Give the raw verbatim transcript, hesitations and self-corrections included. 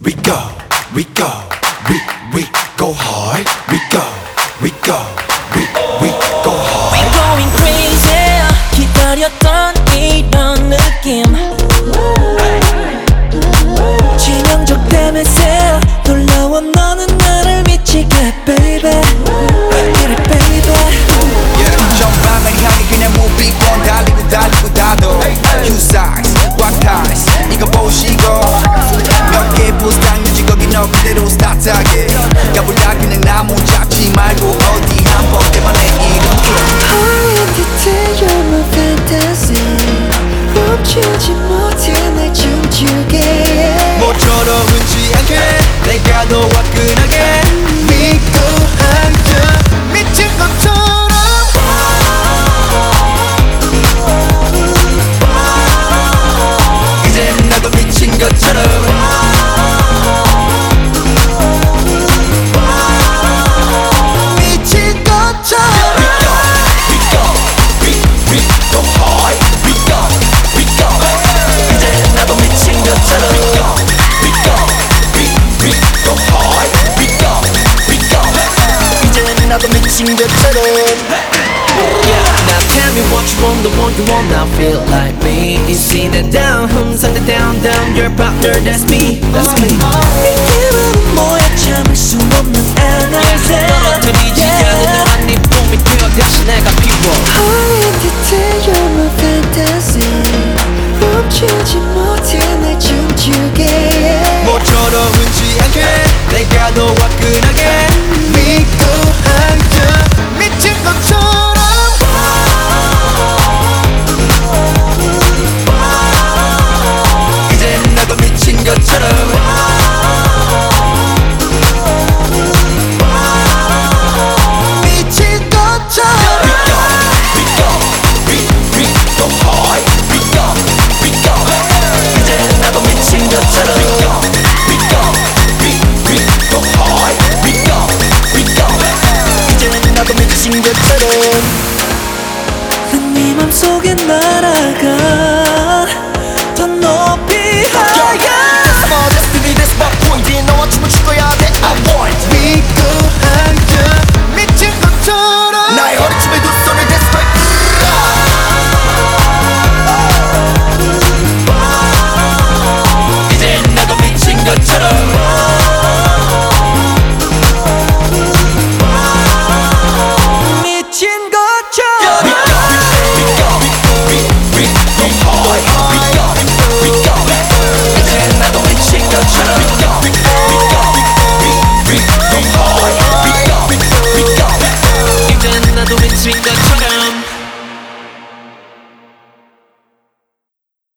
we go, we go, we we go hard. We go, we go, we we go hard. We're going crazy. 기다렸던 이런 느낌. 치명적 데미지. 놀라워 너는 나를 미치게, baby. 그래, baby. Yeah, 전방을 향해 그냥 무비건 달리고 달리고 다도 Q size, what ties 이거 보시고 몇 개 부스당 유지 거기 너 그대로 스타트하게 가볼라 그냥 나무 잡지 말고 어디 한 번 때만 해 이렇게 Identity, you're my fantasy. 멈추지 못해 날 춤추게. 모처럼 흔지 않게 내가 더 화끈하게 믿고 앉아 미친 것처럼 이젠 나도 미친 것처럼 미친 것처럼 We go, we go, we, we go hard We go, we go 이젠 나도 미친 것처럼 We go, we go, we, we go hard We go, we go 이젠 나도 미친 것처럼 Now tell me what you want, the one you want now feel like me. You see that down, hum, send it down, down. Your partner, that's me, that's me.